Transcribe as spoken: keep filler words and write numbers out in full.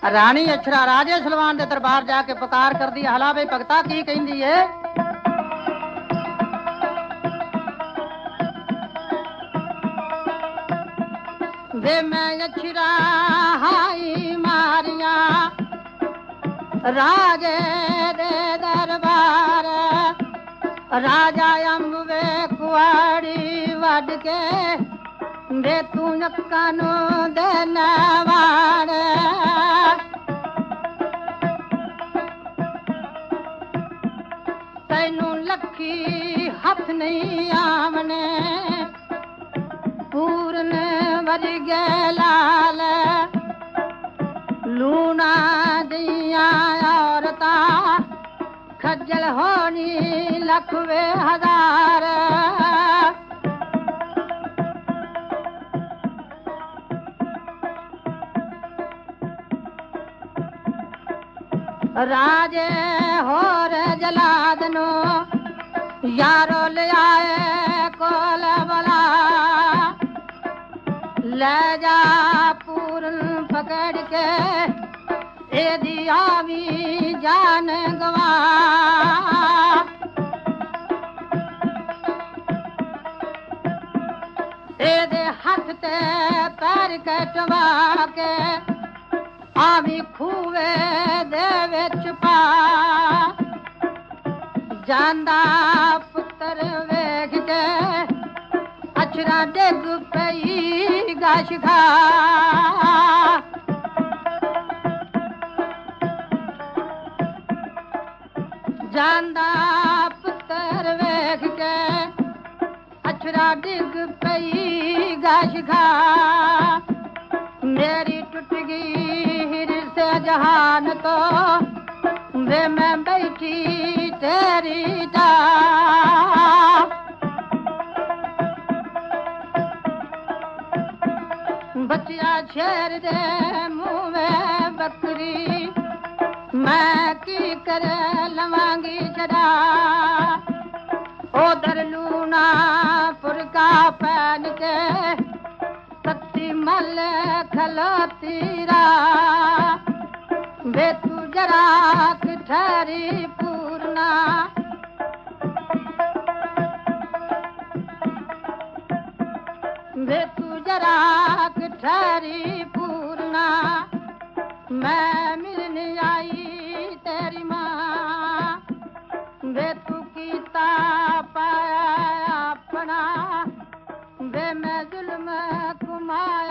रानी अक्षरा राजे Salwan के दरबार जाके पुकार कर दी। हला बे भगता की कहंदी है, वे मैं अक्षरा हाई मारिया राजे दे दरबार, राजा अम्ब वे कुआड़ी वड के दे तू नकानो देनवार। तैनू लखी हथ नहीं आमने पूरन वरगे लाल, लूना दिया औरता खज्जल होनी लखवे हजार। राजे होर जलादनो यारो ले आए कोल बला, ले जा पूरन पकड़ के एदी आवी जान गवा। एदे हाथ ते पैर कटवा के आवी खूवे दे विच पा, जांदा पुत्र वेख के अक्षरा डिग पई गश खा। जांदा पुत्र वेख के अक्षरा डिग पई गश खा। मेरी टूट गई हिरस जहान तो वे मैं बैठी तेरी टा। बचिया शेर दे मुँह में बकरी, मैं की कर लवांगी चढ़ा। उधर लूना पुरका पहन के सत्ती मल खलोती रा, वे तू जरा ठहरी पूर्णा। वे तू जरा ठहरी पूर्णा, मैं मिलने आई तेरी माँ। वे तू कीता पाया अपना, वे मैं जुल्म कुमाया।